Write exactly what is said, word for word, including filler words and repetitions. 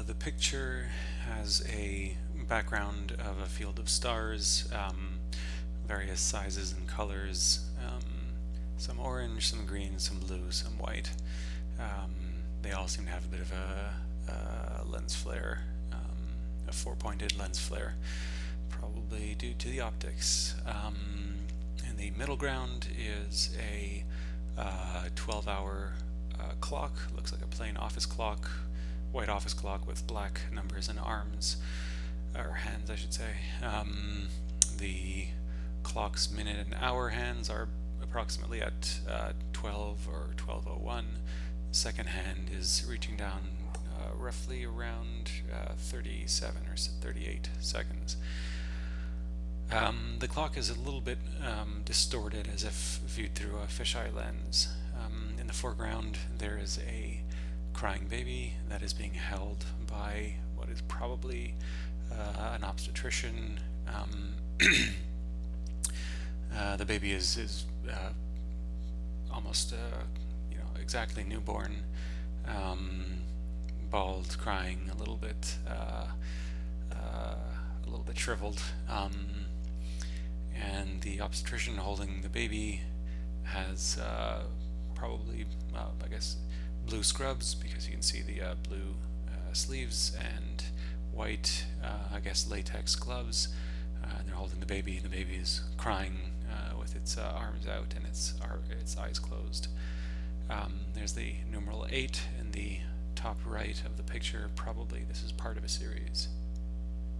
the picture has a background of a field of stars, um, various sizes and colors, um, some orange, some green, some blue, some white. Um, they all seem to have a bit of a, a lens flare, um, a four-pointed lens flare, probably due to the optics. Um, in the middle ground is a twelve-hour uh, clock, looks like a plain office clock, white office clock with black numbers and arms, or hands I should say. Um, the clock's minute and hour hands are approximately at uh, twelve or twelve oh one. Second hand is reaching down uh, roughly around uh, thirty-seven or thirty-eight seconds. Um, the clock is a little bit um, distorted as if viewed through a fisheye lens. Um, in the foreground there is a crying baby that is being held by what is probably uh, an obstetrician. Um, uh, the baby is, is uh, almost uh, you know exactly newborn, um, bald, crying, a little bit uh, uh, a little bit shriveled. Um, and the obstetrician holding the baby has uh, probably, uh, I guess, blue scrubs, because you can see the uh, blue uh, sleeves, and white, uh, I guess, latex gloves. Uh, and they're holding the baby. The baby is crying uh, with its uh, arms out and its ar its eyes closed. Um, there's the numeral eight in the top right of the picture. Probably this is part of a series.